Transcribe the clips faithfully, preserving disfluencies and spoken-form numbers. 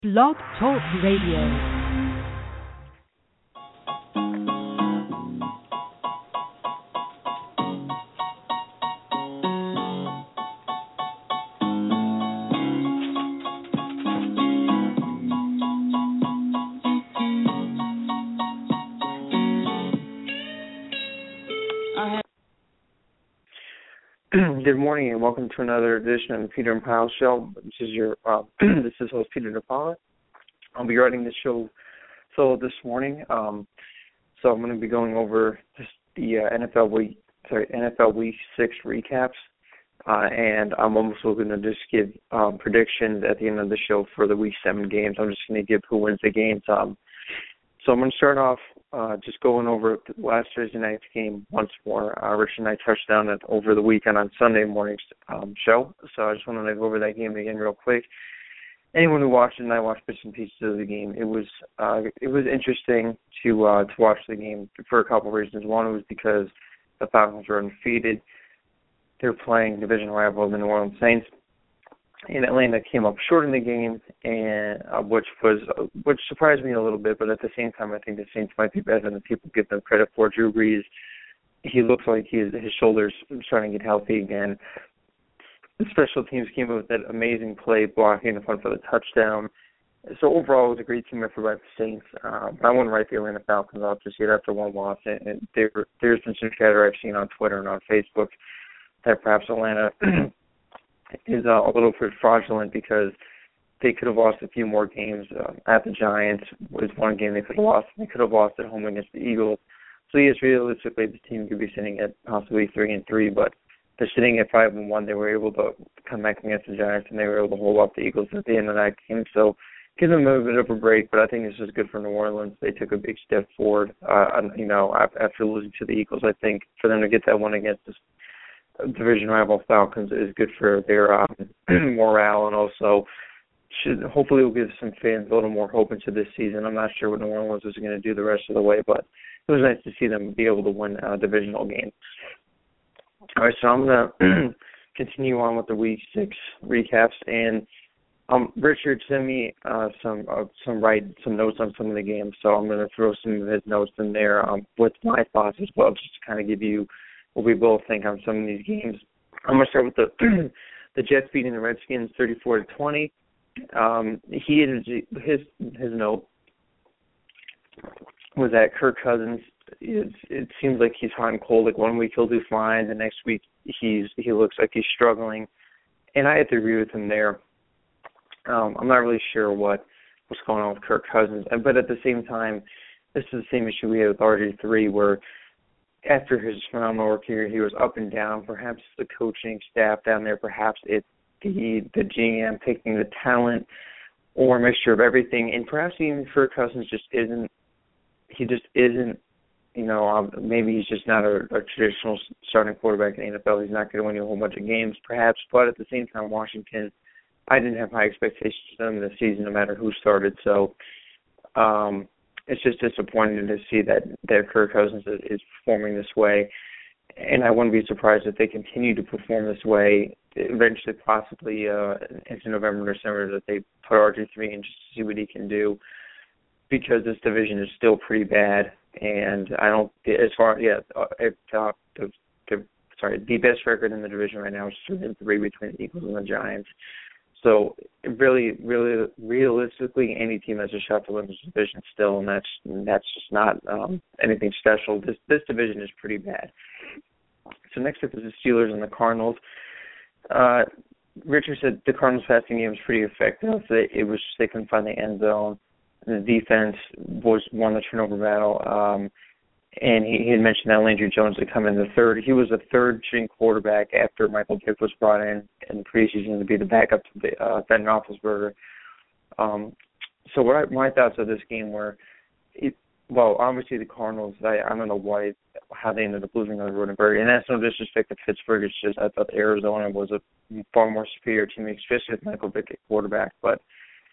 Blog Talk Radio. Good morning and welcome to another edition of the Peter and Paul Show. This is your uh, this is host Peter DePaula. I'll be writing this show solo this morning. Um, so I'm going to be going over just the uh, N F L week sorry N F L Week Six recaps, uh, and I'm also going to just give um, predictions at the end of the show for the Week Seven games. I'm just going to give who wins the games. Um, so I'm going to start off uh, just going over last Thursday night's game once more. Uh, Richard and I touched down it over the weekend on Sunday morning's um, show, so I just wanted to go over that game again real quick. Anyone who watched it, and I watched bits and pieces of the game, it was uh, it was interesting to uh, to watch the game for a couple of reasons. One was because the Falcons were undefeated. They're playing division rival the New Orleans Saints, and Atlanta came up short in the game, and uh, which was uh, which surprised me a little bit. But at the same time, I think the Saints might be better than people give them credit for. Drew Brees, he looks like he's, his shoulders starting to get healthy again. The special teams came up with that amazing play blocking the punt for the touchdown. So overall, it was a great team effort by the Saints. Uh, but I wouldn't write the Atlanta Falcons off just yet after one loss. And, and there, there's been some chatter I've seen on Twitter and on Facebook that perhaps Atlanta is uh, a little bit fraudulent because they could have lost a few more games. Uh, at the Giants was one game they could have lost. They could have lost at home against the Eagles. So yes, realistically, the team could be sitting at possibly three and three, but they're sitting at five and one. They were able to come back against the Giants, and they were able to hold off the Eagles at the end of that game. So give them a bit of a break, but I think this is good for New Orleans. They took a big step forward. Uh, you know, after losing to the Eagles, I think for them to get that one against this division rival Falcons is good for their um, morale, and also should hopefully will give some fans a little more hope into this season. I'm not sure what New Orleans is going to do the rest of the way, but it was nice to see them be able to win a divisional game. All right, so I'm going to continue on with the Week Six recaps, and um, Richard sent me uh, some uh, some write some notes on some of the games, so I'm going to throw some of his notes in there um, with my thoughts as well, just to kind of give you what we both think on some of these games. I'm going to start with the the Jets beating the Redskins thirty-four to twenty. Um, he his his note was that Kirk Cousins. It, it seems like he's hot and cold. Like one week he'll do fine, the next week he's he looks like he's struggling, and I have to agree with him there. Um, I'm not really sure what what's going on with Kirk Cousins, but at the same time, this is the same issue we had with R G three, where after his phenomenal work here, he was up and down. Perhaps the coaching staff down there, perhaps it's the the G M picking the talent, or a mixture of everything, and perhaps even Kirk Cousins just isn't. He just isn't. You know, um, maybe he's just not a, a traditional starting quarterback in the N F L. He's not going to win you a whole bunch of games, perhaps. But at the same time, Washington, I didn't have high expectations for them this season, no matter who started. So um, it's just disappointing to see that, that Kirk Cousins is, is performing this way. And I wouldn't be surprised if they continue to perform this way, eventually possibly uh, into November, December, that they put R G three in just to see what he can do, because this division is still pretty bad. And I don't, as far, yeah, at top, the, the, sorry, the best record in the division right now is three and three between the Eagles and the Giants. So really, really, realistically, any team has a shot to win this division still, and that's that's just not um, anything special. This this division is pretty bad. So next up is the Steelers and the Cardinals. Uh, Richard said the Cardinals' passing game was pretty effective. It was just they couldn't find the end zone. The defense was won the turnover battle, um, and he, he had mentioned that Landry Jones had come in the third. He was a third-string quarterback after Michael Vick was brought in in the preseason to be the backup to the, uh, Ben Roethlisberger. Um, so what I, my thoughts of this game were, it, well, obviously the Cardinals, I, I don't know why, how they ended up losing on Rudenberg, and that's no disrespect to Pittsburgh. It's just I thought Arizona was a far more superior team, especially with Michael Vick at quarterback, but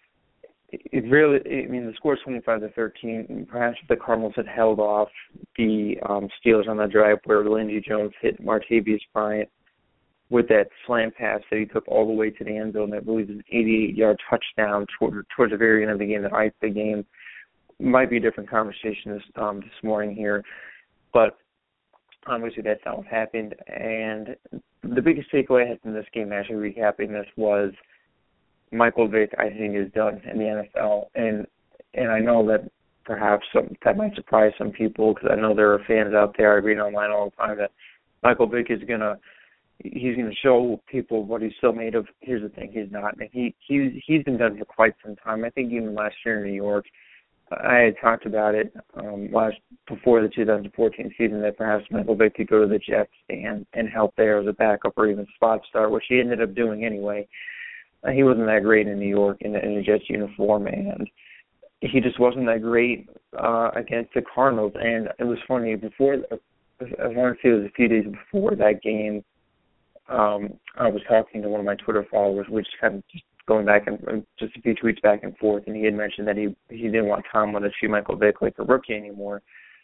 It really, I mean, the score is twenty-five to thirteen. Perhaps if the Cardinals had held off the um, Steelers on that drive where Lindsey Jones hit Martavius Bryant, with that slant pass that he took all the way to the end zone. I believe it's an eighty-eight-yard touchdown toward, towards the very end of the game that iced the game. Might be a different conversation this um, this morning here, but obviously that's not what happened. And the biggest takeaway I had from this game, actually recapping this, was Michael Vick, I think, is done in the N F L. And and I know that perhaps some, that might surprise some people, because I know there are fans out there, I read online all the time, that Michael Vick is going to he's going to show people what he's still made of. Here's the thing, he's not. And he, he's, he's been done for quite some time. I think even last year in New York, I had talked about it um, last before the two thousand fourteen season that perhaps Michael Vick could go to the Jets and, and help there as a backup or even spot start, which he ended up doing anyway. Uh, he wasn't that great in New York in, in the Jets uniform, and he just wasn't that great uh, against the Cardinals. And it was funny, before, I want to say it was a few days before that game, um, I was talking to one of my Twitter followers, which kind of just going back and just a few tweets back and forth, and he had mentioned that he he didn't want Tomlin to treat Michael Vick like a rookie anymore.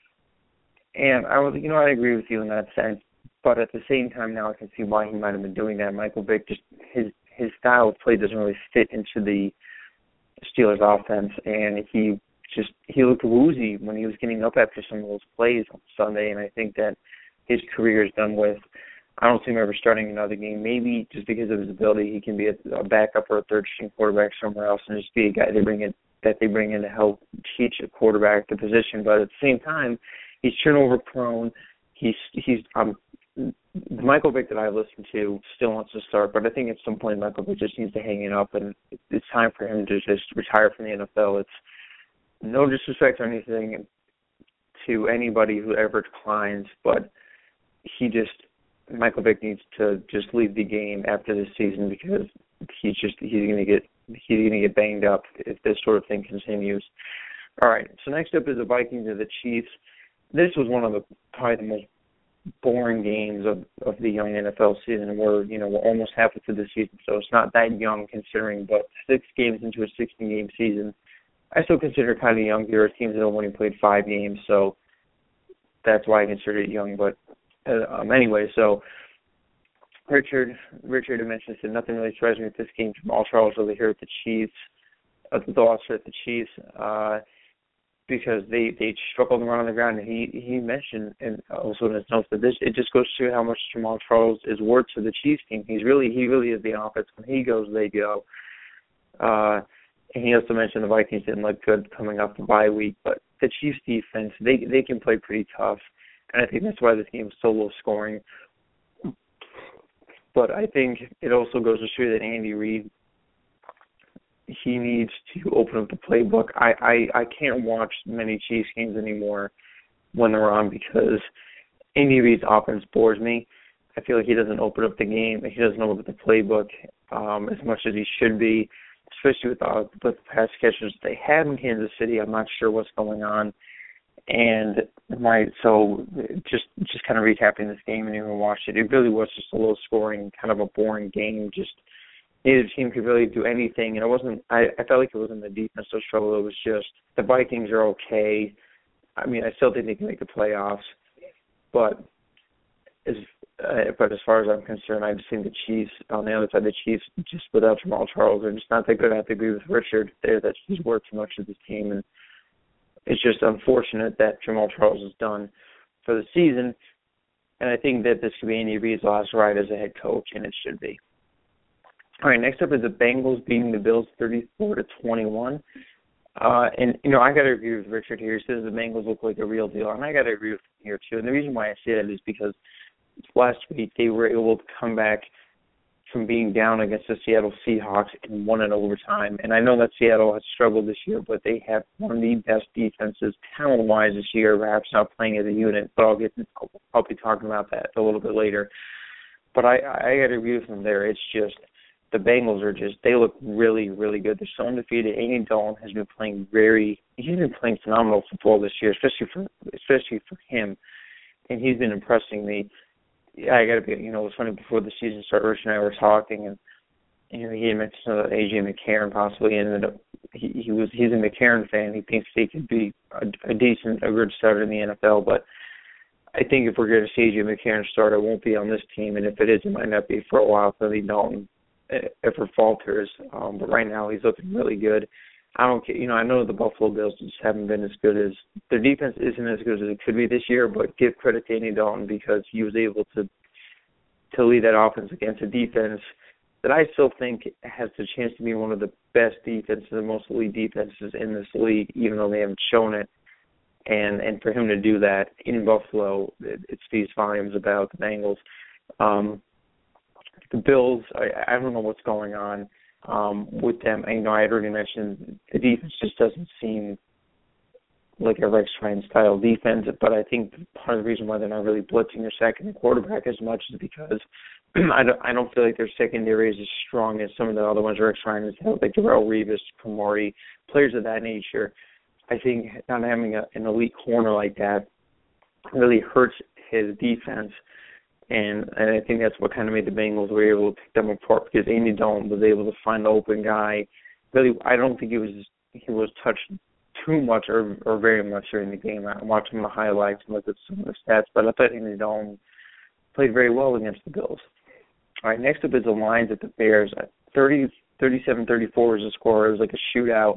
And I was, you know, I agree with you in that sense, but at the same time now I can see why he might have been doing that. Michael Vick, just his his style of play doesn't really fit into the Steelers offense, and he just he looked woozy when he was getting up after some of those plays on Sunday, and I think that his career is done with. I don't see him ever starting another game. Maybe just because of his ability, he can be a, a backup or a third-string quarterback somewhere else and just be a guy they bring in, that they bring in to help teach a quarterback the position. But at the same time, he's turnover prone. He's he's um, the Michael Vick that I listen to still wants to start, but I think at some point Michael Vick just needs to hang it up, and it's time for him to just retire from the N F L. It's no disrespect or anything to anybody who ever declines, but he just. Michael Vick needs to just leave the game after this season, because he's just he's going to get he's going to get banged up if this sort of thing continues. All right, so next up is the Vikings and the Chiefs. This was one of the probably the most boring games of, of the young N F L season. We're you know we're almost halfway through the season, so it's not that young considering. But six games into a sixteen-game season, I still consider it kind of young. There are teams that have only played five games, so that's why I consider it young. But Uh, um, anyway, so Richard Richard had mentioned said nothing really surprised me with this game. Jamal Charles over here at the Chiefs, uh, the loss at the Chiefs, uh, because they, they struggled to run on the ground. And he he mentioned, and also in his notes, that this it just goes to show how much Jamal Charles is worth to the Chiefs team. He's really he really is the offense. When he goes, they go. Uh, and he also mentioned the Vikings didn't look good coming off the bye week, but the Chiefs defense they they can play pretty tough. And I think that's why this game is so low scoring. But I think it also goes to show that Andy Reid, he needs to open up the playbook. I, I, I can't watch many Chiefs games anymore when they're on, because Andy Reid's offense bores me. I feel like he doesn't open up the game. He doesn't open up the playbook um, as much as he should be, especially with the, with the pass catchers they have in Kansas City. I'm not sure what's going on. And my so just just kind of recapping this game and even watched it, it really was just a low scoring, kind of a boring game. Just neither team could really do anything, and it wasn't. I, I felt like it wasn't the defensive struggle. It was just the Vikings are okay. I mean, I still think they can make the playoffs, but as uh, but as far as I'm concerned, I've seen the Chiefs on the other side. The Chiefs just without Jamal Charles, they're just not that good. I have to agree with Richard there that he's worked too much of this team, and it's just unfortunate that Jamal Charles is done for the season, and I think that this could be Andy Reid's last ride as a head coach, and it should be. All right, next up is the Bengals beating the Bills thirty-four to twenty-one. Uh, and, you know, I got to agree with Richard here. He says the Bengals look like a real deal, and I got to agree with him here, too. And the reason why I say that is because last week they were able to come back from being down against the Seattle Seahawks and won in overtime. And I know that Seattle has struggled this year, but they have one of the best defenses talent-wise this year, perhaps not playing as a unit, but I'll get I'll be talking about that a little bit later. But I, I got to agree with them there. It's just the Bengals are just, they look really, really good. They're so undefeated. Andy Dalton has been playing very, he's been playing phenomenal football this year, especially for especially for him. And he's been impressing me. Yeah, I got to be, you know, it was funny before the season started, Rich and I were talking, and, you know, he had mentioned that A J McCarron possibly ended up, he, he was, he's a McCarron fan. He thinks he could be a, a decent, a good starter in the N F L, but I think if we're going to see A J McCarron start, it won't be on this team, and if it is, it might not be for a while. So Lee Dalton ever falters, um, but right now he's looking really good. I don't, you know, I know the Buffalo Bills just haven't been as good as their defense isn't as good as it could be this year, but give credit to Andy Dalton because he was able to to lead that offense against a defense that I still think has the chance to be one of the best defenses, the most elite defenses in this league, even though they haven't shown it. And and for him to do that in Buffalo, it, it speaks volumes about the Bengals. Um, the Bills, I, I don't know what's going on um, with them. I, you know, I had already mentioned the defense just doesn't seem like a Rex Ryan style defense, but I think part of the reason why they're not really blitzing their second quarterback as much is because I don't I don't feel like their secondary is as strong as some of the other ones Rex Ryan has held, like Darrelle Revis, Kamari, players of that nature. I think not having a, an elite corner like that really hurts his defense, and, and I think that's what kind of made the Bengals were able to pick them apart because Andy Dalton was able to find the open guy. Really, I don't think he was he was touched too much or, or very much during the game. I watched some of the highlights and looked at some of the stats, but I thought Andy Dalton played very well against the Bills. All right, next up is the Lions at the Bears. thirty, thirty-seven thirty-four was the score. It was like a shootout.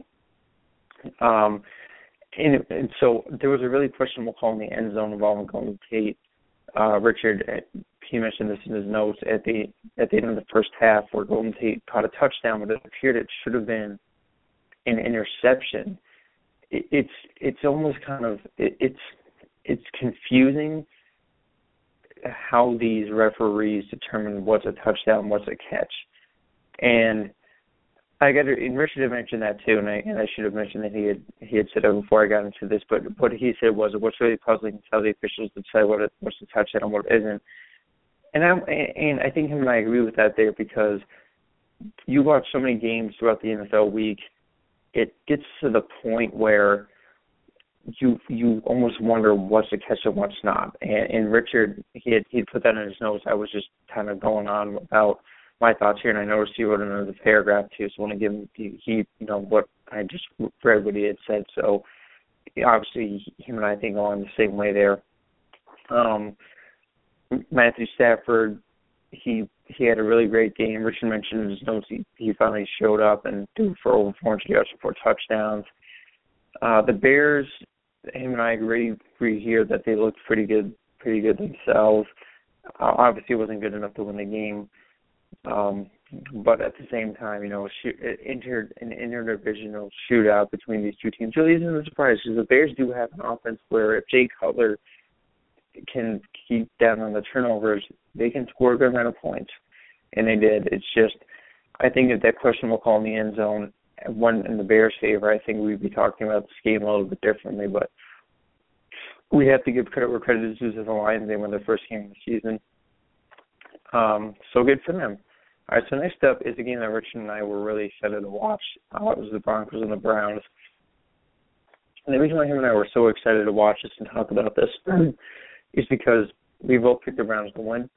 Um, and, and so there was a really questionable call in the end zone involving Golden Tate. Uh, Richard, he mentioned this in his notes at the at the end of the first half where Golden Tate caught a touchdown, but it appeared it should have been an interception. It, it's it's almost kind of it, it's it's confusing how these referees determine what's a touchdown, what's a catch, and I got to, and Richard had mentioned that too, and I and I should have mentioned that he had he had said it before I got into this, but what he said was what's really puzzling is how the officials decide what it, what's a touchdown and what isn't. And I and I think him and I agree with that there because you watch so many games throughout the N F L week, it gets to the point where you you almost wonder what's a catch and what's not. And, and Richard he had he put that in his notes. I was just kind of going on about my thoughts here, and I noticed he wrote another paragraph too, so I want to give him, he, he, you know, what I just read what he had said. So obviously him and I think on the same way there. Um, Matthew Stafford, he he had a really great game. Richard mentioned in his notes he, he finally showed up and threw for over four hundred yards and four touchdowns. Uh, the Bears, him and I agree, agree here that they looked pretty good, pretty good themselves. Uh, obviously, it wasn't good enough to win the game. Um, but at the same time, you know, shoot, it entered an interdivisional shootout between these two teams. Really isn't a surprise because the Bears do have an offense where if Jay Cutler can keep down on the turnovers, they can score a good amount of points, and they did. It's just, I think if that questionable call in the end zone went in the Bears' favor, I think we'd be talking about this game a little bit differently. But we have to give credit where credit is due to the Lions. They won their first game of the season. Um, so good for them. All right, so next up is a game that Richard and I were really excited to watch. Uh, it was the Broncos and the Browns. And the reason why him and I were so excited to watch this and talk about this is because we both picked the Browns to win.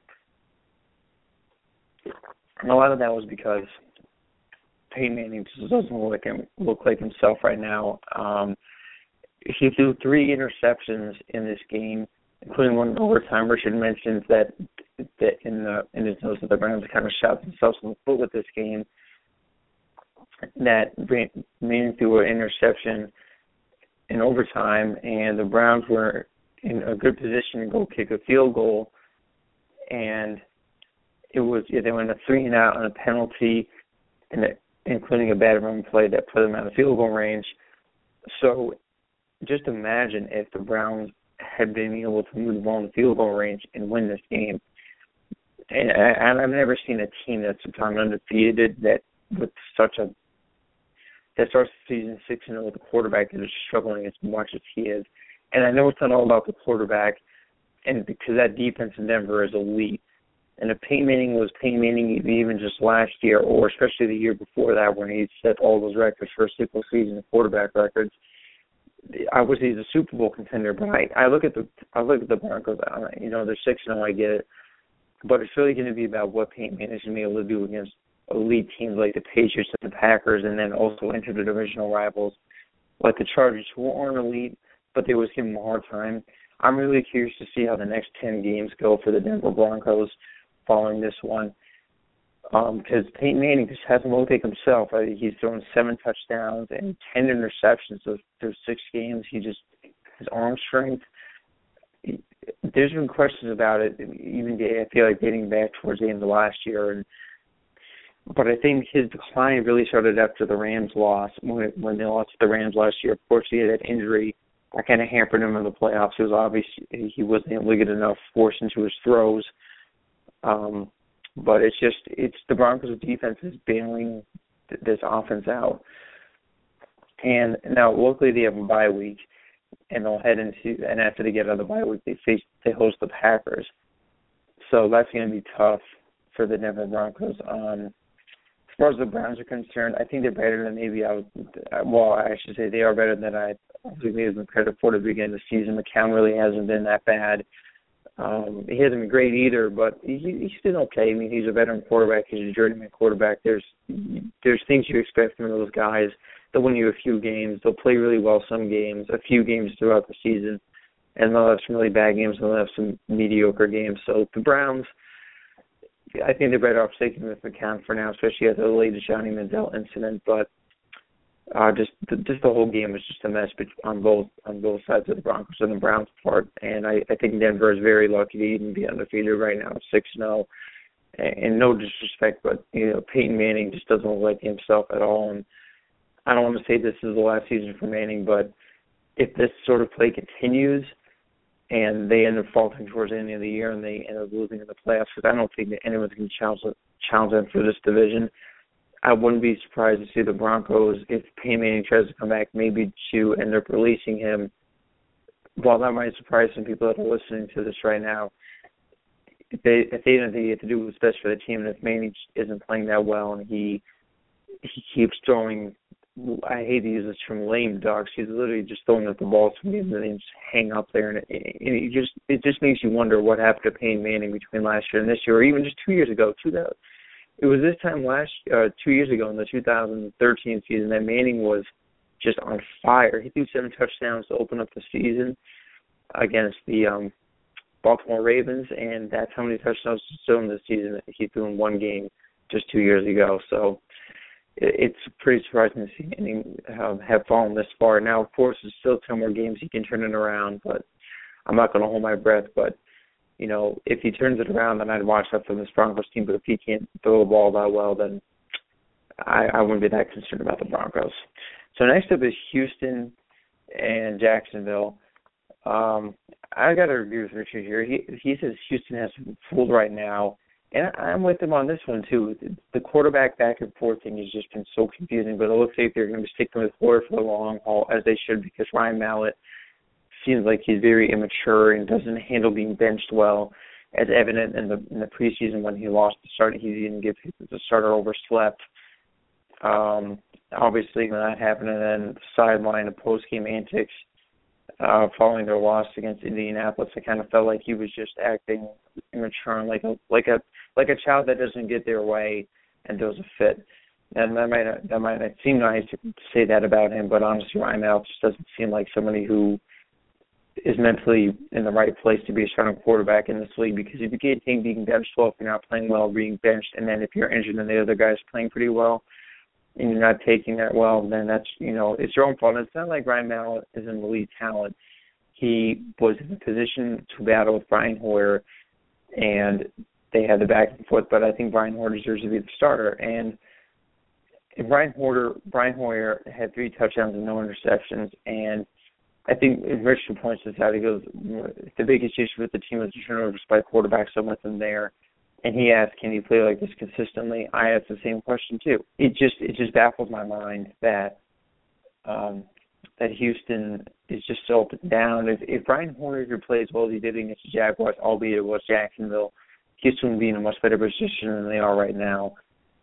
And a lot of that was because Peyton Manning just doesn't look like, him, look like himself right now. Um, he threw three interceptions in this game, including one in overtime. Richard mentions that that in the in his notes that the Browns kind of shot themselves in the foot with this game. That Manning threw an interception in overtime, and the Browns were in a good position to go kick a field goal, and it was yeah, they went a three and out on a penalty, and it, including a bad run play that put them out of field goal range. So just imagine if the Browns had been able to move the ball in the field goal range and win this game. And, I, and I've never seen a team that's gone undefeated that with such a that starts the season six and zero with a quarterback that is struggling as much as he is. And I know it's not all about the quarterback, and because that defense in Denver is elite. And if Peyton Manning was Peyton Manning even just last year, or especially the year before that when he set all those records for a single season quarterback records, I would say he's a Super Bowl contender. But I, I look at the I look at the Broncos. You know, they're six and zero. I get it, but it's really going to be about what Peyton Manning is going to be able to do against elite teams like the Patriots and the Packers, and then also into the divisional rivals like the Chargers, who aren't elite, but they always give him a hard time. I'm really curious to see how the next ten games go for the Denver Broncos following this one. Because um, Peyton Manning just hasn't looked like himself. I mean, he's thrown seven touchdowns and ten interceptions those, those six games. He just, his arm strength, there's been questions about it, even I feel like dating back towards the end of last year. And But I think his decline really started after the Rams loss. When, when they lost to the Rams last year, of course, he had that injury that kind of hampered him in the playoffs. It was obvious he wasn't able to get enough force into his throws. Um, but it's just, it's the Broncos' defense is bailing th- this offense out. And now, luckily, they have a bye week, and they'll head into, and after they get out of the bye week, they face, they host the Packers. So that's going to be tough for the Denver Broncos. Um, as far as the Browns are concerned, I think they're better than maybe I would, well, I should say they are better than I gave them credit for to begin the season. McCown really hasn't been that bad. Um, he hasn't been great either, but he, he's still okay. I mean, he's a veteran quarterback. He's a journeyman quarterback. There's there's things you expect from those guys. They'll win you a few games. They'll play really well some games, a few games throughout the season, and they'll have some really bad games and they'll have some mediocre games. So the Browns, I think they're better off sticking with McCown for now, especially after the latest Johnny Manziel incident. But uh, just the, just the whole game was just a mess on both on both sides of the Broncos and the Browns part. And I, I think Denver is very lucky to even be undefeated right now, six and oh. And no disrespect, but you know Peyton Manning just doesn't look like himself at all. And I don't want to say this is the last season for Manning, but if this sort of play continues and they end up faltering towards the end of the year and they end up losing in the playoffs, because I don't think that anyone's going to challenge, challenge them for this division, I wouldn't be surprised to see the Broncos, if Peyton Manning tries to come back, maybe to end up releasing him. While that might surprise some people that are listening to this right now, if they if they don't think they have to do what's best for the team, and if Manning isn't playing that well and he he keeps throwing, I hate to use this term, lame ducks. He's literally just throwing up the ball to me and then just hang up there, and it, it, it just it just makes you wonder what happened to Peyton Manning between last year and this year, or even just two years ago. Two that it was this time last uh, two years ago in the two thousand thirteen season that Manning was just on fire. He threw seven touchdowns to open up the season against the um, Baltimore Ravens, and that's how many touchdowns still in this season that he threw in one game just two years ago. So it's pretty surprising to see Manning um, have fallen this far. Now, of course, there's still ten more games he can turn it around, but I'm not going to hold my breath. But, you know, if he turns it around, then I'd watch that from this Broncos team. But if he can't throw the ball that well, then I, I wouldn't be that concerned about the Broncos. So next up is Houston and Jacksonville. Um, I got to agree with Richard here. He, he says Houston has been fooled right now. And I'm with them on this one, too. The quarterback back and forth thing has just been so confusing, but it looks like they're going to be sticking with Hoyer for the long haul, as they should, because Ryan Mallett seems like he's very immature and doesn't handle being benched well, as evident in the in the preseason when he lost the start. He didn't give the starter overslept. Um, obviously, when that happened, and then the sideline of post-game antics uh, following their loss against Indianapolis, I kind of felt like he was just acting immature and like a like a like a child that doesn't get their way and throws a fit. And that might not, that might not seem nice to say that about him, but honestly, Ryan Mallett just doesn't seem like somebody who is mentally in the right place to be a starting quarterback in this league, because if you can't take being benched well, if you're not playing well, being benched, and then if you're injured and the other guy's playing pretty well and you're not taking that well, then that's, you know, it's your own fault. And it's not like Ryan Mallett is an elite talent. He was in a position to battle with Brian Hoyer, and they had the back and forth, but I think Brian Hoyer deserves to be the starter. And Brian Hoyer, Brian Hoyer had three touchdowns and no interceptions, and I think Richard points this out. He goes, the biggest issue with the team is the turnovers by quarterbacks, so with them there. And he asked, can he play like this consistently? I asked the same question too. It just it just baffles my mind that um, that Houston is just so up and down. If, if Brian Hoyer plays well as he did against the Jaguars, albeit it was Jacksonville, Houston would be in a much better position than they are right now.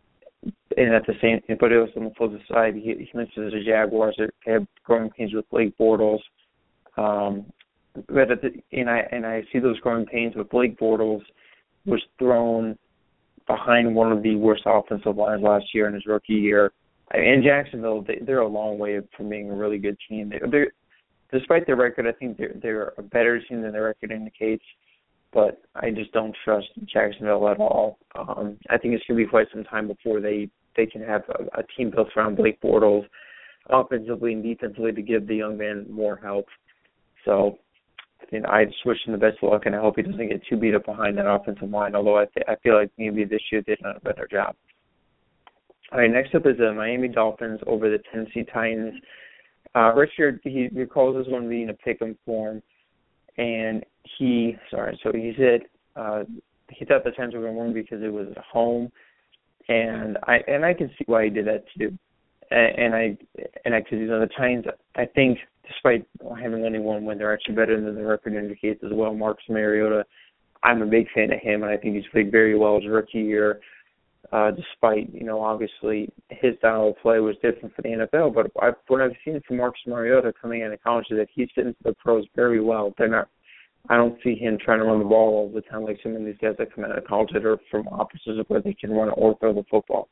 And at the same, but it was on the flip side, he, he mentions the Jaguars that have growing pains with Blake Bortles. Um, but at the, and I and I see those growing pains with Blake Bortles was thrown behind one of the worst offensive lines last year in his rookie year. In Jacksonville, they, they're a long way from being a really good team. They, they're despite their record, I think they're they're a better team than their record indicates. But I just don't trust Jacksonville at all. Um, I think it's going to be quite some time before they, they can have a, a team built around Blake Bortles, offensively and defensively, to give the young man more help. So, you know, I just wish him the best of luck, and I hope he doesn't get too beat up behind that offensive line, although I, th- I feel like maybe this year they did a better job. All right, next up is the Miami Dolphins over the Tennessee Titans. Uh, Richard, he recalls this one being a pick-em form, and he, sorry, so he said uh, he thought the Titans were going to win because it was at home, and I and I can see why he did that too. And, and I and I because you know the Titans, I think despite having only one win, they're actually better than the record indicates as well. Marcus Mariota, I'm a big fan of him, and I think he's played very well his rookie year. Uh, despite, you know, obviously his style of play was different for the N F L, but I've, what I've seen from Marcus Mariota coming out of college is that he's fitting for the pros very well. They're not, I don't see him trying to run the ball all the time like some of these guys that come out of college that are from offices where they can run or throw the football.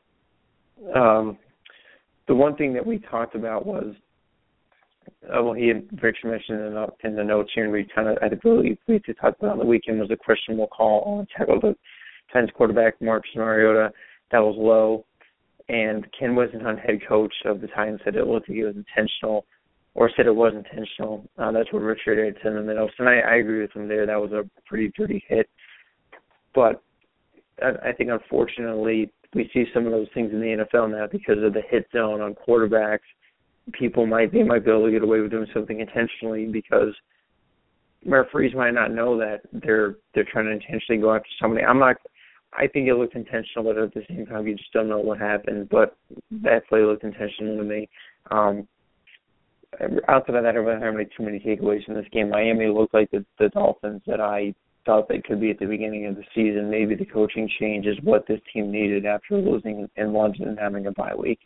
Um, the one thing that we talked about was, uh, well, he had Richard mentioned in the, in the notes here, and we kind of, I think, really briefly talked about on the weekend was a questionable call on tackle the Titans quarterback Marcus Mariota. That was low, and Ken Whisenhunt, head coach of the Titans, said it looked like it was intentional, or said it was intentional. Uh, that's what Richard had said in the notes, and I, I agree with him there. That was a pretty dirty hit. But I, I think, unfortunately, we see some of those things in the N F L now because of the hit zone on quarterbacks. People might they might be able to get away with doing something intentionally because referees might not know that they're they're trying to intentionally go after somebody. I'm not. I think it looked intentional, but at the same time, you just don't know what happened. But that play looked intentional to me. Um, outside of that, I don't have really too many takeaways from this game. Miami looked like the, the Dolphins that I thought they could be at the beginning of the season. Maybe the coaching change is what this team needed after losing in London and having a bye week.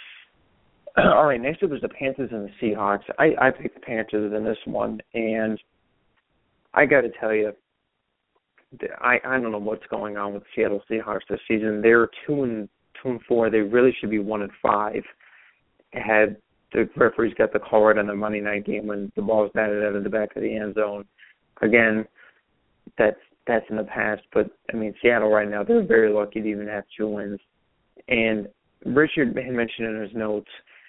All right, next up is the Panthers and the Seahawks. I, I picked the Panthers in this one, and I got to tell you, I, I don't know what's going on with the Seattle Seahawks this season. They're two and two and four. They really should be one and five. Had the referees got the call right on the Monday night game when the ball was batted out of the back of the end zone. Again, that's that's in the past, but I mean Seattle right now, they're very lucky to even have two wins. And Richard had mentioned in his notes,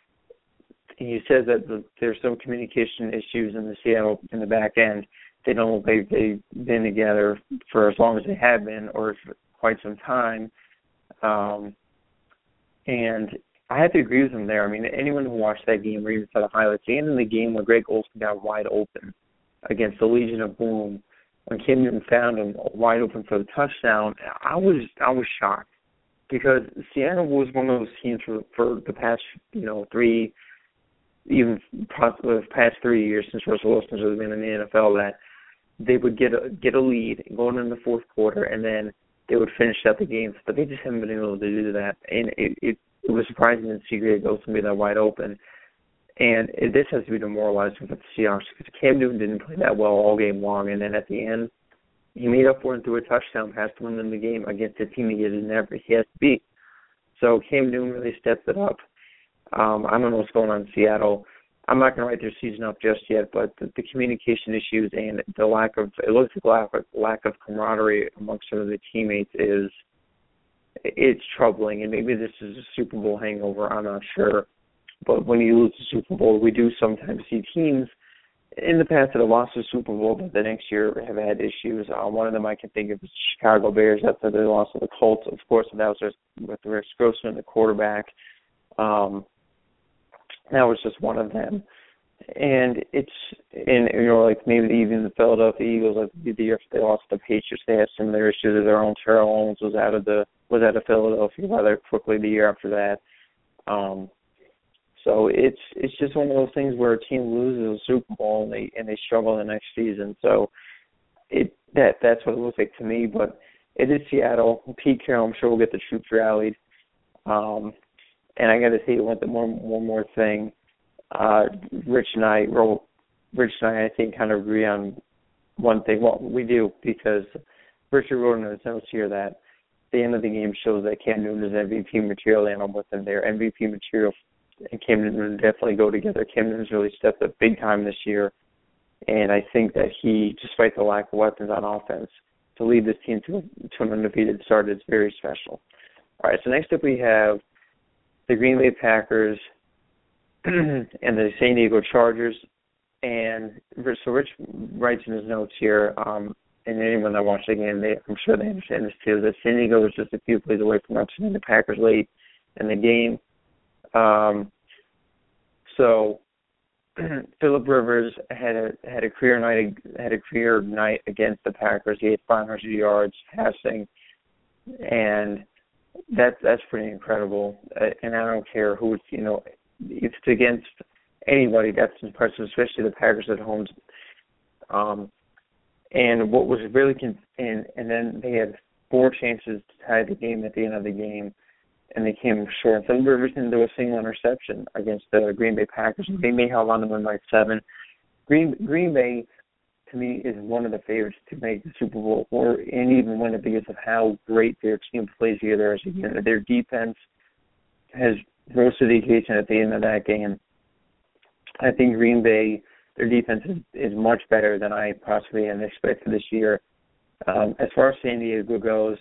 he says that the, there's some communication issues in the Seattle in the back end. They don't they they've been together for as long as they have been, or for quite some time. Um, and I have to agree with him there. I mean, anyone who watched that game or even saw the highlights, the end of the game when Greg Olsen got wide open against the Legion of Boom, when Cam Newton found him wide open for the touchdown, I was I was shocked because Seattle was one of those teams for, for the past you know three, even possibly the past three years since Russell Wilson's really been in the N F L that they would get a get a lead going in the fourth quarter and then they would finish out the game, but they just haven't been able to do that, and it it, it was surprising to see Greg Olsen be that wide open. And it, this has to be demoralizing for the Seahawks because Cam Newton didn't play that well all game long, and then at the end, he made up for it and threw a touchdown pass to win them the game against a team he has never he has to beat. So Cam Newton really stepped it up. Um, I don't know what's going on in Seattle. I'm not going to write their season up just yet, but the, the communication issues and the lack of it looks like lack of, lack of camaraderie amongst some of the teammates is it's troubling. And maybe this is a Super Bowl hangover. I'm not sure. But when you lose the Super Bowl, we do sometimes see teams in the past that have lost the Super Bowl, but the next year have had issues. Uh, one of them I can think of is the Chicago Bears after they lost to the Colts. Of course, that was just with Rex Grossman, the quarterback. Um, that was just one of them. And it's, and you know, like maybe even the Philadelphia Eagles, like the year after they lost to the Patriots, they had similar issues of their own. Terrell Owens was out of the was out of Philadelphia rather quickly the year after that. Um, So it's it's just one of those things where a team loses a Super Bowl and they and they struggle the next season. So it that that's what it looks like to me. But it is Seattle. Pete Carroll, I'm sure, will get the troops rallied. Um, and I got to say one more one more thing. Uh, Rich and I, Rich and I, I think, kind of agree on one thing. Well, we do because Richard wrote in his notes here that the end of the game shows that Cam Newton is M V P material, and I'm with him there. M V P material and Cam Newton definitely go together. Cam Newton's really stepped up big time this year, and I think that he, despite the lack of weapons on offense, to lead this team to, to an undefeated start is very special. All right, so next up we have the Green Bay Packers and the San Diego Chargers. And so Rich writes in his notes here, um, and anyone that watched the game, they, I'm sure they understand this too, that San Diego was just a few plays away from upsetting the Packers late in the game. Um, so Phillip Rivers had a had a career night had a career night against the Packers. He had five hundred yards passing, and that's that's pretty incredible. Uh, and I don't care who it's, you know, if it's against anybody, that's impressive, especially the Packers at home. Um, and what was really con- and and then they had four chances to tie the game at the end of the game, and they came short. So Rivers didn't do a single interception against the Green Bay Packers. They may held on to them like seven. Green Green Bay, to me, is one of the favorites to make the Super Bowl or and even win it because of how great their team plays together as a unit. Their defense has rose to the occasion at the end of that game. I think Green Bay, their defense is, is much better than I possibly had expected this year. Um, as far as San Diego goes,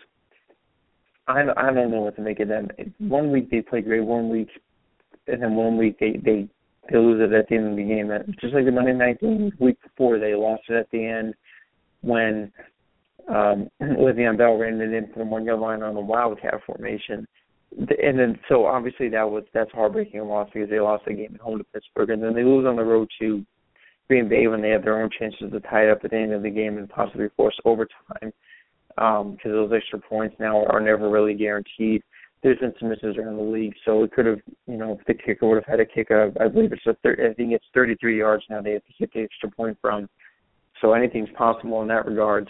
I I don't know what to make of them. One week they play great, one week, and then one week they, they, they lose it at the end of the game. Just like the Monday night game, the week before, they lost it at the end when um, Le'Veon Bell ran it in for the one-yard line on the Wildcat formation. And then, so obviously that was that's a heartbreaking loss because they lost the game at home to Pittsburgh, and then they lose on the road to Green Bay when they have their own chances to tie it up at the end of the game and possibly force overtime because um, those extra points now are never really guaranteed. There's been some misses around the league, so it could have, you know, if the kicker would have had a kick, a, I believe it's a thir- I think it's thirty-three yards now they have to hit the extra point from. So anything's possible in that regard.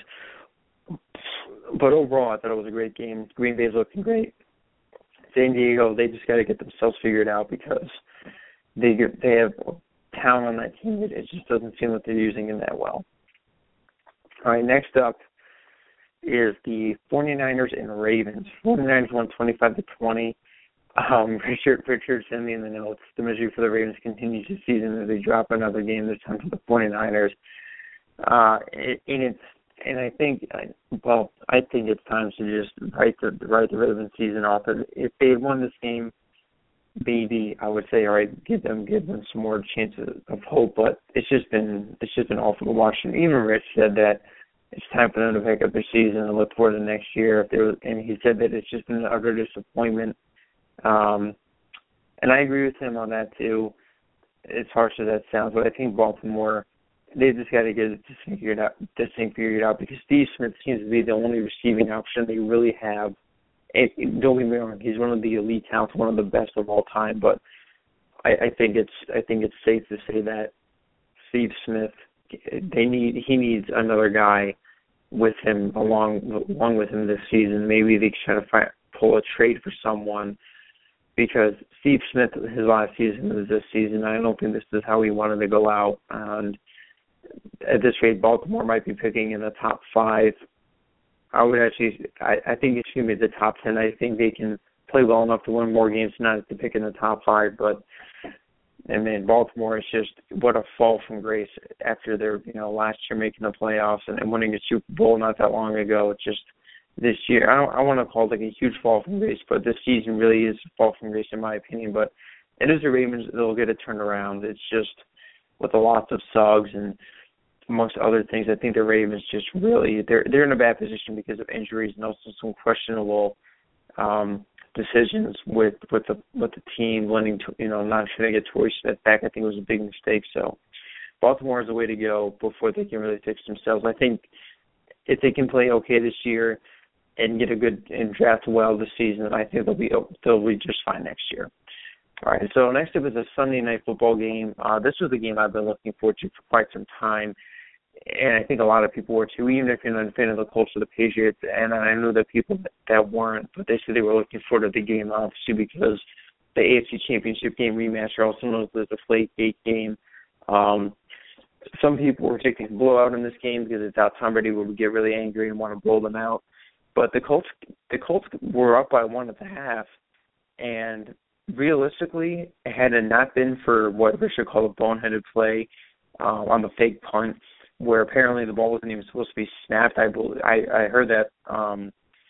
But overall, I thought it was a great game. Green Bay's looking great. San Diego, they just got to get themselves figured out because they get, they have talent on that team. It, it just doesn't seem like they're using it that well. All right, next up is the 49ers and Ravens. 49ers won twenty-five to twenty. Um, Richard, Richard sent me in the notes. The misery for the Ravens continues this season as they drop another game, this time to the 49ers. Uh, it, and it's And I think, well, I think it's time to just write the write the Ravens season off. If they had won this game, maybe I would say, all right, give them give them some more chances of hope. But it's just been it's just been awful to watch. And even Rich said that it's time for them to pick up their season and look forward to next year. If they were, and he said that it's just been an utter disappointment. Um, and I agree with him on that too. As harsh as that sounds, but I think Baltimore, they just got to get this thing figured out. This thing figured out because Steve Smith seems to be the only receiving option they really have. And don't get me wrong, he's one of the elite talents, one of the best of all time. But I, I think it's I think it's safe to say that Steve Smith, they need he needs another guy with him along along with him this season. Maybe they try to find, pull a trade for someone. Because Steve Smith, his last season was this season. I don't think this is how he wanted to go out. And at this rate, Baltimore might be picking in the top five. I would actually, I, I think it's going to be the top ten. I think they can play well enough to win more games, not to pick in the top five. But, and then Baltimore is just, what a fall from grace after their, you know, last year making the playoffs and, and winning a Super Bowl not that long ago. It's just, this year, I don't I want to call it like a huge fall from grace, but this season really is a fall from grace in my opinion. But it is the Ravens, they'll get it turned around. It's just with a lot of Suggs and amongst other things, I think the Ravens just really, they're they're in a bad position because of injuries and also some questionable um, decisions with with the with the team lending to, you know, not trying to get Torrey Smith back. I think it was a big mistake. So Baltimore is the way to go before they can really fix themselves. I think if they can play okay this year and get a good and draft well this season, I think they'll be they'll be just fine next year. All right, so next up is a Sunday night football game. Uh, this was a game I've been looking forward to for quite some time, and I think a lot of people were too, even if you're not a fan of the Colts or the Patriots. And I know that people that, that weren't, but they said they were looking forward to the game, obviously, because the A F C Championship game rematch, or also known as the Deflategate game. Um, some people were taking a blowout in this game because it's how Tom Brady would get really angry and want to blow them out. But the Colts, the Colts were up by one at the half, and realistically, had it not been for what Richard called a boneheaded play uh, on the fake punt, where apparently the ball wasn't even supposed to be snapped, I I, I heard that. Um,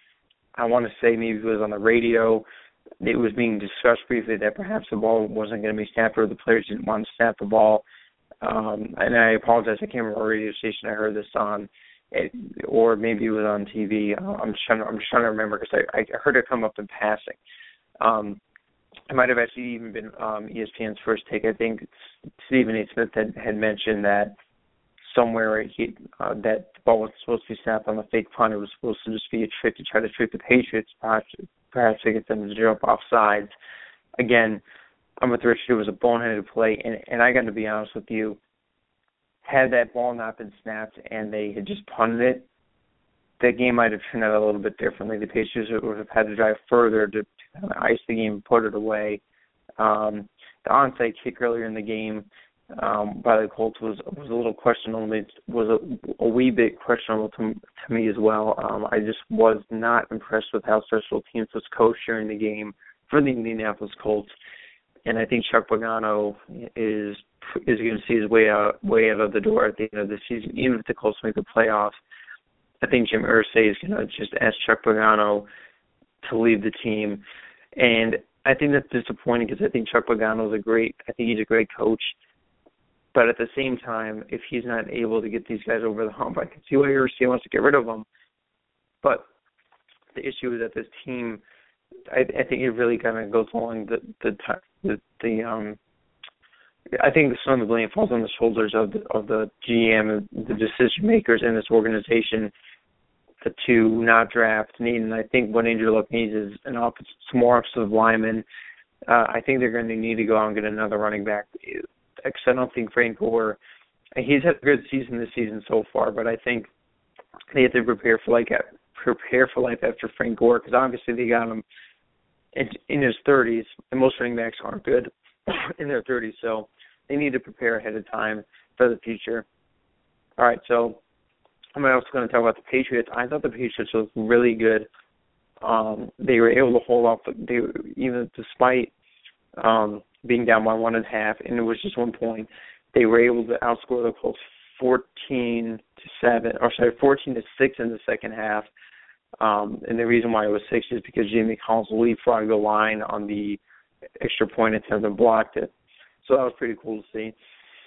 I want to say maybe it was on the radio. It was being discussed briefly that perhaps the ball wasn't going to be snapped or the players didn't want to snap the ball. Um, and I apologize, I can't remember what radio station I heard this on, it, or maybe it was on T V. Uh, I'm just trying to, I'm just trying to remember because I, I heard it come up in passing. Um, it might have actually even been um, E S P N's first take. I think Stephen A. Smith had, had mentioned that somewhere he, uh, that the ball was supposed to be snapped on the fake punt. It was supposed to just be a trick to try to trick the Patriots, perhaps, perhaps to get them to jump off sides. Again, I'm with Richard. It was a boneheaded play, and, and I got to be honest with you. Had that ball not been snapped and they had just punted it, that game might have turned out a little bit differently. The Patriots would have had to drive further to, to kind of ice the game and put it away. Um, the onside kick earlier in the game um, by the Colts was was a little questionable. It was a, a wee bit questionable to, to me as well. Um, I just was not impressed with how special teams was coached during the game for the Indianapolis Colts. And I think Chuck Pagano is is going to see his way out way out of the door at the end of the season, even if the Colts make the playoffs. I think Jim Irsay is going to just ask Chuck Pagano to leave the team, and I think that's disappointing because I think Chuck Pagano is a great. I think he's a great coach, but at the same time, if he's not able to get these guys over the hump, I can see why Irsay wants to get rid of them. But the issue is that this team, I, I think it really kind of goes along the the the, the um. I think some of the blame falls on the shoulders of the, of the G M and the decision makers in this organization to not draft need. And I think what Andrew Luck needs is an off, some more offensive linemen. Uh, I think they're going to need to go out and get another running back. Because I don't think Frank Gore, he's had a good season this season so far, but I think they have to prepare for like prepare for life after Frank Gore, because obviously they got him in, in his thirties, and most running backs aren't good in their thirties, so they need to prepare ahead of time for the future. All right, so I'm also going to talk about the Patriots. I thought the Patriots looked really good. Um, they were able to hold off, they were, even despite um, being down by one and a half, and it was just one point, they were able to outscore the Colts fourteen to seven, or sorry, fourteen to six in the second half. Um, and the reason why it was six is because Jimmy Collins leapfrogged the line on the extra point attempt and blocked it. So that was pretty cool to see.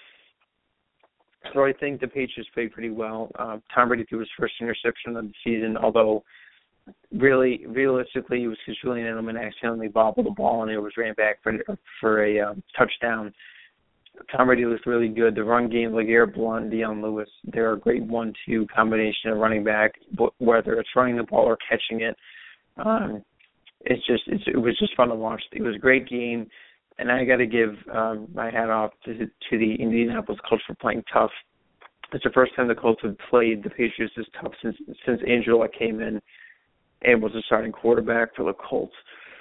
So I think the Patriots played pretty well. Um, Tom Brady threw his first interception of the season, although really, realistically, it was because Julian Edelman accidentally bobbled the ball and it was ran back for for a um, touchdown. Tom Brady looked really good. The run game, LeGarrette Blount, Dion Lewis, they're a great one two combination of running back, whether it's running the ball or catching it. Um, it's just it's, it was just fun to watch. It was a great game. And I got to give um, my hat off to, to the Indianapolis Colts for playing tough. It's the first time the Colts have played the Patriots this tough since since Andrew Luck came in and was a starting quarterback for the Colts.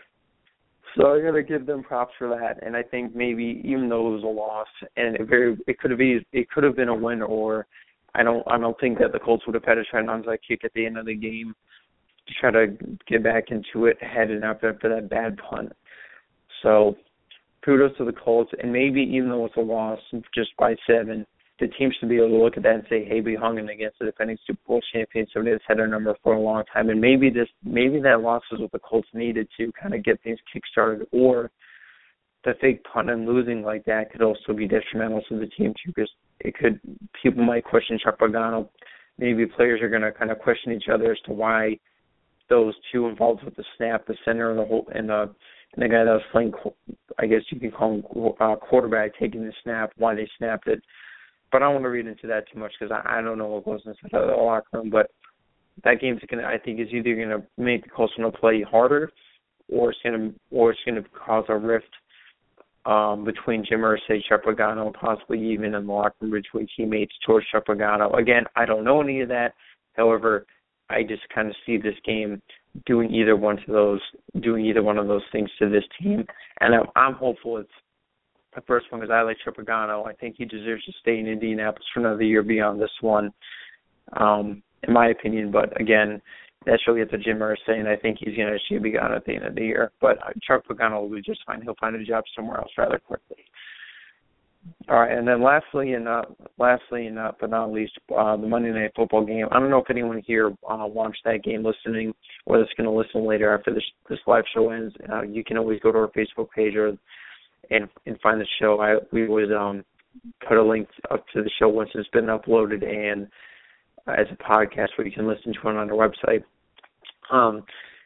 So I got to give them props for that. And I think maybe even though it was a loss, and it very it could have been it could have been a win, or I don't I don't think that the Colts would have had to try an onside kick at the end of the game to try to get back into it headed after after that bad punt. So kudos to the Colts, and maybe even though it's a loss just by seven, the team should be able to look at that and say, hey, we hung in against the defending Super Bowl champions, so they've had our number for a long time, and maybe this, maybe that loss is what the Colts needed to kind of get things kick-started, or the fake punt and losing like that could also be detrimental to the team too, because it could, people might question Chuck Pagano. Maybe players are going to kind of question each other as to why those two involved with the snap, the center and the whole, and the And the guy that was playing, I guess you can call him uh, quarterback, taking the snap, why they snapped it. But I don't want to read into that too much because I, I don't know what goes inside the locker room. But that game's going to, I think, is either going to make the Colts want to play harder, or it's going to, or it's going to cause a rift um, between Jim Irsay, Chuck Pagano, possibly even in the locker room between teammates towards Chuck Pagano. Again, I don't know any of that. However, I just kind of see this game doing either one of those, doing either one of those things to this team, and I'm, I'm hopeful it's the first one because I like Chuck Pagano. I think he deserves to stay in Indianapolis for another year beyond this one, um, in my opinion. But again, that show gets to Jim Irsay, and I think he's going to be gone at the end of the year. But uh, Chuck Pagano will be just fine. He'll find a job somewhere else rather quickly. All right, and then lastly, and not lastly, and not but not least, uh, the Monday Night Football game. I don't know if anyone here uh, watched that game, listening, or is going to listen later after this this live show ends. Uh, you can always go to our Facebook page or and and find the show. I we would um, put a link up to the show once it's been uploaded and uh, as a podcast where you can listen to it on our website. Um,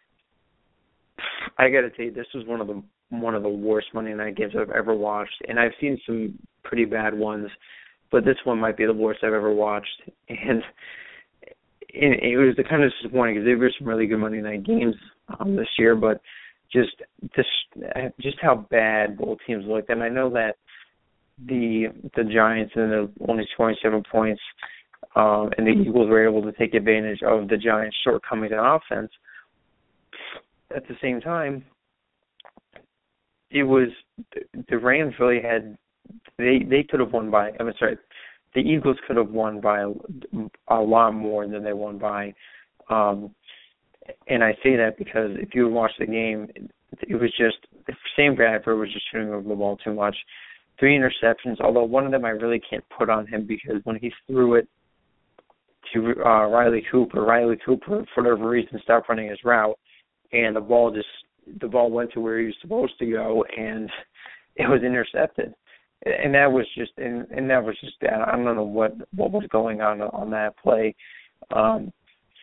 I got to tell you, this was one of the one of the worst Monday night games I've ever watched, and I've seen some pretty bad ones, but this one might be the worst I've ever watched. And it, it was kind of disappointing because there were some really good Monday night games um, this year, but just this, just how bad both teams looked. And I know that the the Giants ended up only scoring seven points, um, and the Eagles were able to take advantage of the Giants' shortcomings on offense. At the same time, it was the Rams really had they they could have won by I'm sorry the Eagles could have won by a, a lot more than they won by, um, and I say that because if you watch the game, it was just Sam Bradford was just shooting over the ball too much. Three interceptions, although one of them I really can't put on him because when he threw it to uh, Riley Cooper, Riley Cooper for whatever reason stopped running his route, and the ball just the ball went to where he was supposed to go, and it was intercepted. And that was just, and, and that was just bad. I don't know what, what was going on on that play. Um,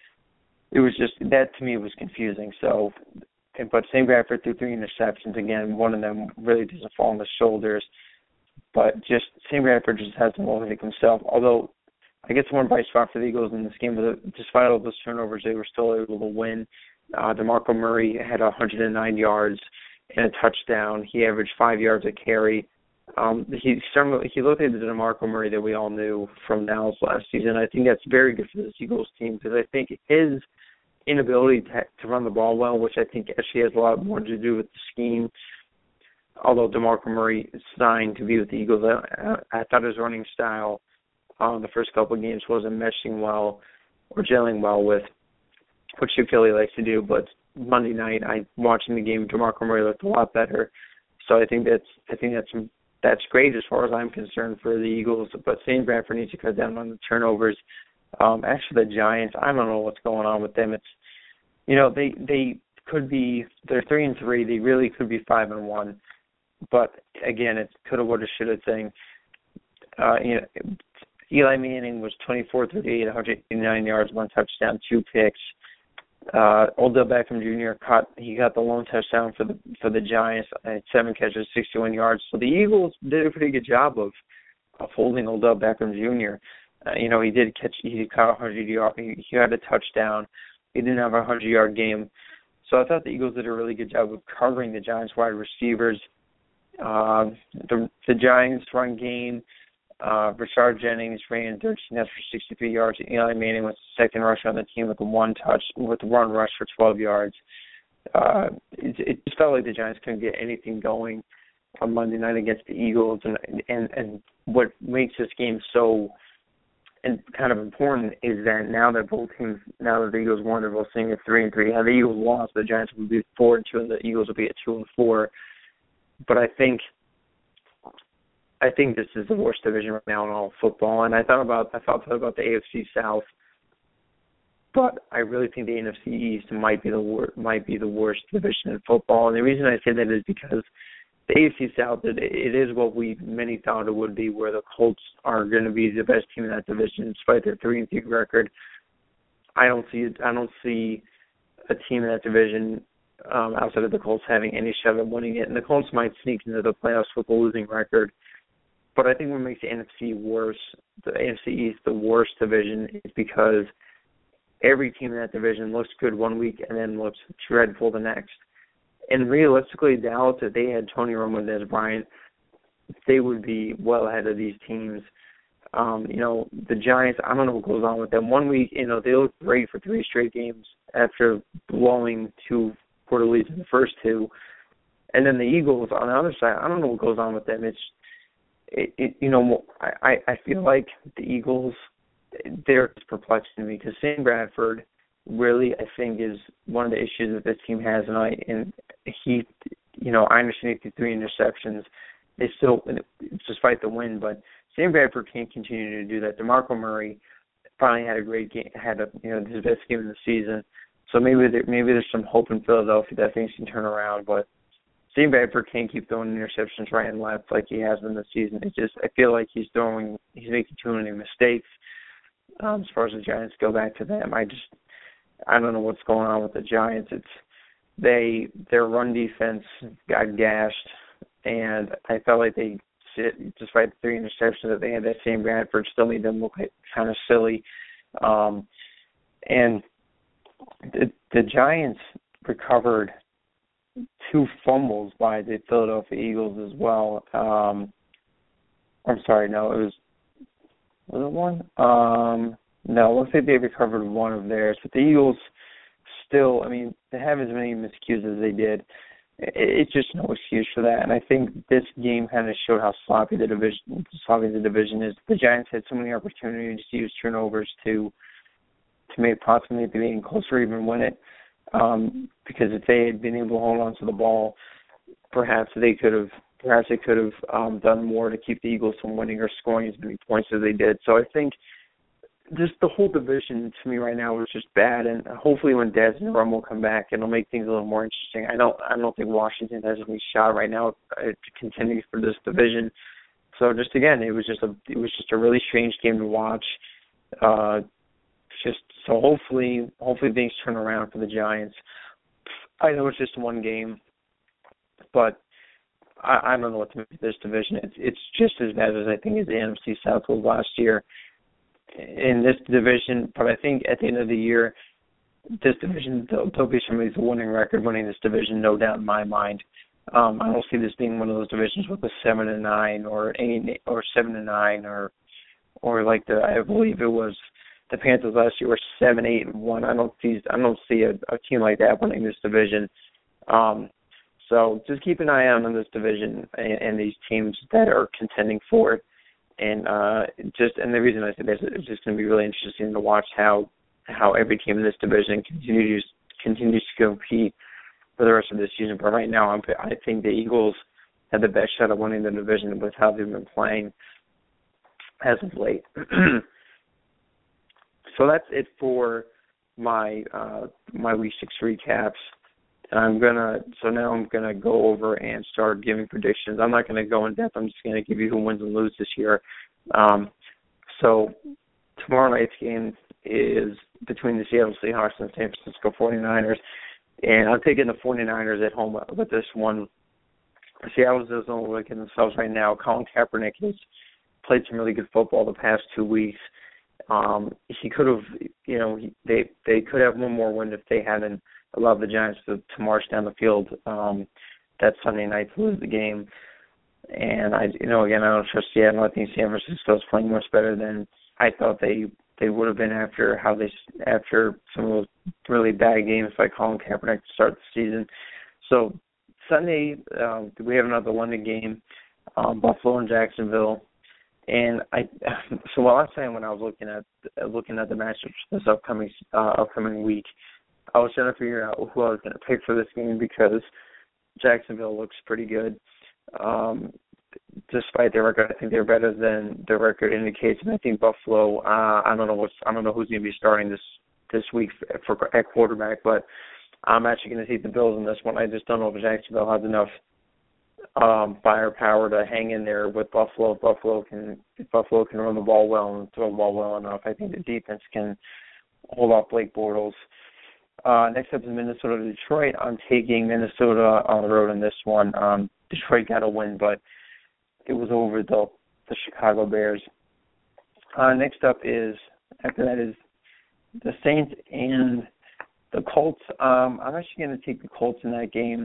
it was just, that to me was confusing. So, but Saint Bradford threw three interceptions. Again, one of them really doesn't fall on the shoulders. But just, Saint Bradford just has to motivate himself. Although, I guess one bright spot for the Eagles in this game, but despite all those turnovers, they were still able to win. Uh, DeMarco Murray had one hundred nine yards and a touchdown. He averaged five yards a carry. Um, he started, he looked at the DeMarco Murray that we all knew from Dallas last season. I think that's very good for this Eagles team because I think his inability to, to run the ball well, which I think actually has a lot more to do with the scheme, although DeMarco Murray is signed to be with the Eagles, I, I thought his running style um, the first couple of games wasn't meshing well or gelling well with what Chip Kelly likes to do, but Monday night, I watching the game, DeMarco Murray looked a lot better. So I think that's I think that's that's great as far as I'm concerned for the Eagles. But Saint Bradford needs to cut down on the turnovers. Um, actually, the Giants, I don't know what's going on with them. It's you know they they could be they're three and three. They really could be five and one. But again, it's coulda, woulda, shoulda thing. Uh, you know, Eli Manning was twenty-four thirty-eight, one hundred eighty-nine yards, one touchdown, two picks. Uh, Odell Beckham Junior caught he got the lone touchdown for the for the Giants at seven catches, sixty-one yards. So the Eagles did a pretty good job of of holding Odell Beckham Junior Uh, you know, he did catch he caught one hundred yards. He, he had a touchdown. He didn't have a hundred yard game. So I thought the Eagles did a really good job of covering the Giants wide receivers. Uh, the the Giants run game. Uh, Rashard Jennings ran thirteen for sixty-three yards. Eli Manning was the second rusher on the team with a one touch, with one rush for twelve yards. Uh, it, it just felt like the Giants couldn't get anything going on Monday night against the Eagles, and and and what makes this game so and kind of important is that now that both teams, now that the Eagles won, they're both sitting at three and three. Had the Eagles lost, the Giants would be four and two, and the Eagles would be at two and four. But I think. I think this is the worst division right now in all of football, and I thought about I thought about the A F C South, but I really think the N F C East might be the wor- might be the worst division in football. And the reason I say that is because the A F C South it, it is what we many thought it would be, where the Colts are going to be the best team in that division despite their three and three record. I don't see I don't see a team in that division um, outside of the Colts having any shot at winning it, and the Colts might sneak into the playoffs with a losing record. But I think what makes the N F C worse, the A F C East, the worst division, is because every team in that division looks good one week and then looks dreadful the next. And realistically, Dallas, if they had Tony Romo and Dez Bryant, they would be well ahead of these teams. Um, you know, the Giants, I don't know what goes on with them. One week, you know, they look great for three straight games after blowing two quarter leads in the first two. And then the Eagles, on the other side, I don't know what goes on with them. It's It, it, you know, I, I feel like the Eagles, they're perplexing me because Sam Bradford really, I think, is one of the issues that this team has. And I, and he, you know, I understand he threw three interceptions. They still, despite the win, but Sam Bradford can't continue to do that. DeMarco Murray finally had a great game, had a, you know, his best game of the season. So maybe there, maybe there's some hope in Philadelphia that things can turn around. But Sam Bradford can't keep throwing interceptions right and left like he has been this season. It's just, I feel like he's throwing, he's making too many mistakes. Um, as far as the Giants go, back to them, I just, I don't know what's going on with the Giants. It's they their run defense got gashed, and I felt like they, despite the three interceptions that they had, that Sam Bradford still made them look like kind of silly. Um, and the, the Giants recovered two fumbles by the Philadelphia Eagles as well. Um, I'm sorry, no, it was was it one? Um, no, it looks like they recovered one of theirs, but the Eagles still, I mean, they have as many miscues as they did. It's just no excuse for that, and I think this game kind of showed how sloppy the division, sloppy the division is. The Giants had so many opportunities to use turnovers to to make possibly be getting closer, or even win it. Um, because if they had been able to hold on to the ball, perhaps they could have, perhaps they could have um, done more to keep the Eagles from winning or scoring as many points as they did. So I think just the whole division to me right now is just bad, and hopefully when Dez and Rum will come back, it'll make things a little more interesting. I don't, I don't think Washington has any shot right now to continue for this division. So just again, it was just a, it was just a really strange game to watch. Uh, just so hopefully, hopefully things turn around for the Giants. I know it's just one game, but I, I don't know what to make of this division. It's, it's just as bad as I think as the N F C South was last year in this division. But I think at the end of the year, this division, there'll, there'll be somebody who's a winning record winning this division, no doubt in my mind. Um, I don't see this being one of those divisions with a seven and nine or eight or seven and nine or or like the I believe it was the Panthers last year were seven, eight, and one. I don't see I don't see a, a team like that winning this division. Um, so just keep an eye out on this division and, and these teams that are contending for it. And uh, just and the reason I say this is it's just going to be really interesting to watch how how every team in this division continues continues to compete for the rest of this season. But right now, I'm, I think the Eagles have the best shot of winning the division with how they've been playing as of late. So that's it for my uh, my week six recaps. And I'm gonna so now I'm gonna go over and start giving predictions. I'm not gonna go in depth. I'm just gonna give you who wins and loses this year. Um, so tomorrow night's game is between the Seattle Seahawks and the San Francisco forty-niners, and I'm taking the forty-niners at home with this one. Seattle doesn't look at themselves right now. Colin Kaepernick has played some really good football the past two weeks. Um, he could have, you know, he, they they could have one more win if they hadn't allowed the Giants to, to march down the field um, that Sunday night to lose the game. And I, you know, again, I don't trust Seattle. I think San Francisco is playing much better than I thought they they would have been after how they after some of those really bad games by Colin Kaepernick to start the season. So Sunday um, we have another London game, um, Buffalo and Jacksonville. And I, so last time when I was looking at looking at the matchups this upcoming uh, upcoming week, I was trying to figure out who I was going to pick for this game because Jacksonville looks pretty good. Um, despite their record, I think they're better than their record indicates. And I think Buffalo, uh, I don't know what's, I don't know who's going to be starting this this week for, for at quarterback, but I'm actually going to take the Bills in this one. I just don't know if Jacksonville has enough um, firepower to hang in there with Buffalo. If Buffalo can, if Buffalo can run the ball well and throw the ball well enough, I think the defense can hold off Blake Bortles. Uh, next up is Minnesota to Detroit. I'm taking Minnesota on the road in this one. Um, Detroit got a win, but it was over the the Chicago Bears. Uh, next up is, after that is the Saints and the Colts. Um, I'm actually going to take the Colts in that game.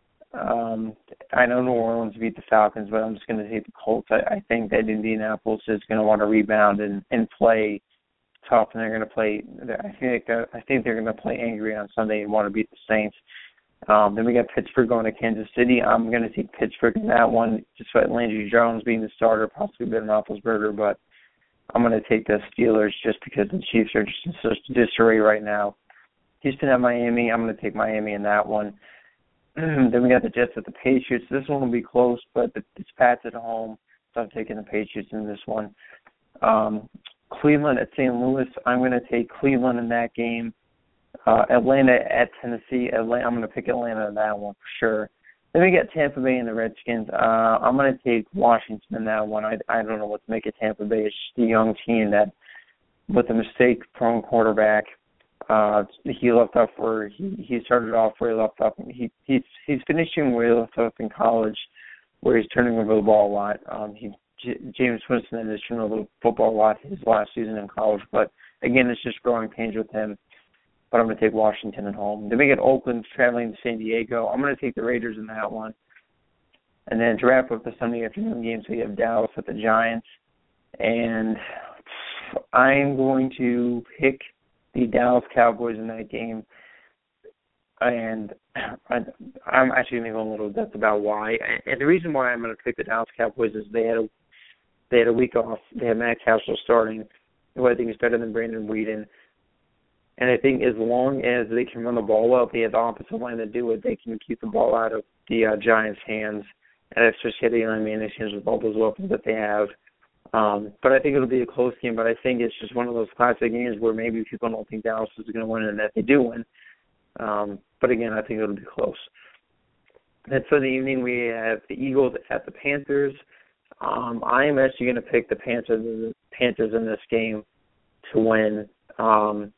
Um, I know New Orleans beat the Falcons, but I'm just going to take the Colts. I, I think that Indianapolis is going to want to rebound and, and play tough, and they're going to play. I think they're, I think they're going to play angry on Sunday and want to beat the Saints. Um, then we got Pittsburgh going to Kansas City. I'm going to take Pittsburgh in that one, despite Landry Jones being the starter, possibly Ben Roethlisberger, but I'm going to take the Steelers just because the Chiefs are just in such disarray right now. Houston at Miami. I'm going to take Miami in that one. Then we got the Jets at the Patriots. This one will be close, but it's Pats at home, so I'm taking the Patriots in this one. Um, Cleveland at Saint Louis. I'm going to take Cleveland in that game. Uh, Atlanta at Tennessee. Atlanta, I'm going to pick Atlanta in that one for sure. Then we got Tampa Bay and the Redskins. Uh, I'm going to take Washington in that one. I, I don't know what to make of Tampa Bay. It's just a young team that, with a mistake-prone quarterback, uh, he left off where he, he started off where he left off. He he's he's finishing where he left off in college, where he's turning over the ball a lot. Um, he J- James Winston has turned over the football a lot his last season in college, but again, it's just growing pains with him. But I'm going to take Washington at home. Then we get Oakland traveling to San Diego. I'm going to take the Raiders in that one. And then to wrap up the Sunday afternoon games, we have Dallas at the Giants. And I'm going to pick the Dallas Cowboys in that game. And I, I'm actually going to go a little depth about why. And the reason why I'm going to pick the Dallas Cowboys is they had a, they had a week off. They had Matt Castle starting, who I think is better than Brandon Weeden. And I think as long as they can run the ball up, they have the offensive line to do it, they can keep the ball out of the uh, Giants' hands. And it's just hitting on Manning's hands with all those weapons that they have. Um, but I think it'll be a close game, but I think it's just one of those classic games where maybe people don't think Dallas is going to win and that they do win. Um, but again, I think it'll be close. And for the evening, we have the Eagles at the Panthers. Um, I am actually going to pick the Panthers, the Panthers in this game to win. Um,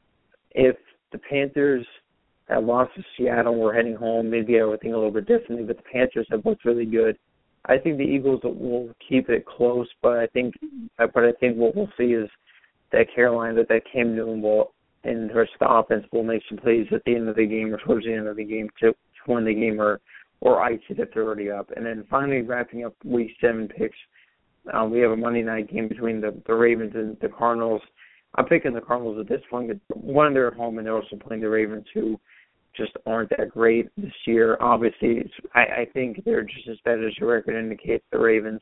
if the Panthers had lost to Seattle and were heading home, maybe I would think a little bit differently, but the Panthers have looked really good. I think the Eagles will keep it close, but I think but I think what we'll see is that Carolina, that that Cam Newton will, and the rest of the offense will make some plays at the end of the game or towards the end of the game to, to win the game or, or ice it if they're already up. And then finally wrapping up Week seven picks, uh, we have a Monday night game between the, the Ravens and the Cardinals. I'm picking the Cardinals at this point. One, they're at home, and they're also playing the Ravens, who just aren't that great this year. Obviously, it's, I, I think they're just as bad as your record indicates, the Ravens.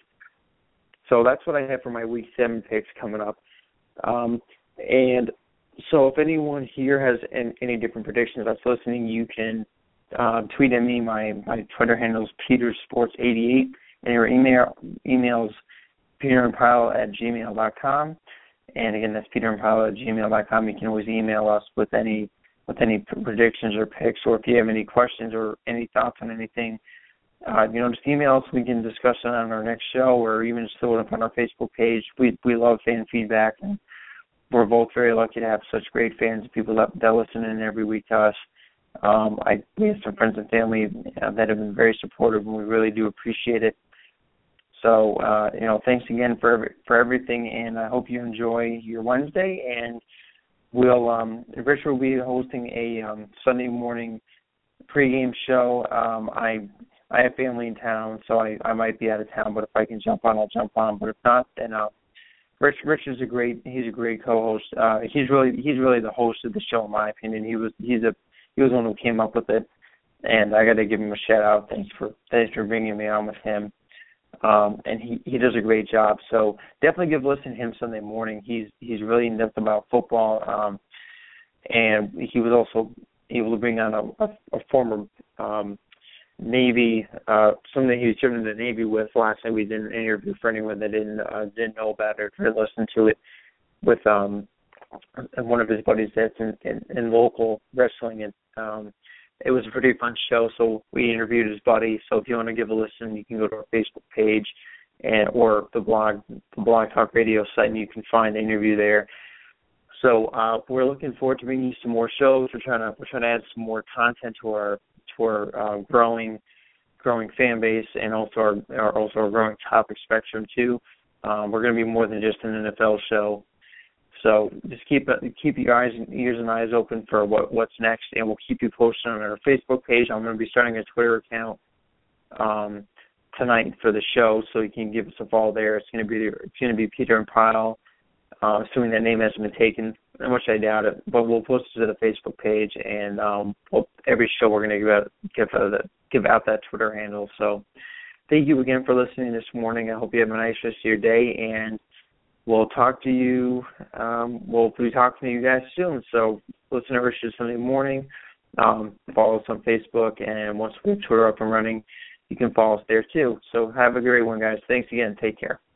So that's what I have for my Week seven picks coming up. Um, and so if anyone here has an, any different predictions that's listening, you can uh, tweet at me. My, my Twitter handle is Peter Sports eighty-eight, and your email emails peter and pyle at gmail dot com. And again, that's peter and pyle at gmail dot com. You can always email us with any with any predictions or picks, or if you have any questions or any thoughts on anything, uh, you know, just email us. We can discuss it on our next show, or even just throw it up on our Facebook page. We we love fan feedback, and we're both very lucky to have such great fans, people that, that listen in every week to us. Um, I we have some friends and family uh, that have been very supportive, and we really do appreciate it. So, uh, you know, thanks again for every, for everything, and I hope you enjoy your Wednesday. And we'll, um, Richard will be hosting a um, Sunday morning pregame show. Um, I I have family in town, so I, I might be out of town, but if I can jump on, I'll jump on. But if not, then uh, Rich Rich is a great he's a great co-host. Uh, he's really he's really the host of the show, in my opinion. He was he's a he was the one who came up with it, and I got to give him a shout out. Thanks for thanks for bringing me on with him. Um, and he, he does a great job. So definitely give a listen to him Sunday morning. He's he's really in depth about football, um, and he was also able to bring on a, a, a former um, Navy, uh, something he was driven to the Navy with. Last night we did an interview for anyone that didn't uh, didn't know about it or listen to it with um, one of his buddies that's in, in, in local wrestling. And um, it was a pretty fun show, so we interviewed his buddy. So if you want to give a listen, you can go to our Facebook page and or the blog, the Blog Talk Radio site, and you can find the interview there. So uh, we're looking forward to bringing you some more shows. We're trying to we're trying to add some more content to our to our uh, growing growing fan base, and also our, our also our growing topic spectrum too. Um, we're going to be more than just an N F L show. So just keep keep your eyes and ears and eyes open for what, what's next, and we'll keep you posted on our Facebook page. I'm going to be starting a Twitter account um, tonight for the show, so you can give us a follow there. It's going to be it's going to be Peter and Pyle, uh, assuming that name hasn't been taken, which I doubt it. But we'll post it to the Facebook page, and um, we'll, every show we're going to give out give out, the, give out that Twitter handle. So thank you again for listening this morning. I hope you have a nice rest of your day, and we'll talk to you, um, we'll be talking to you guys soon. So listen every show Sunday morning. Um, follow us on Facebook, and once we have Twitter up and running, you can follow us there too. So have a great one, guys. Thanks again. Take care.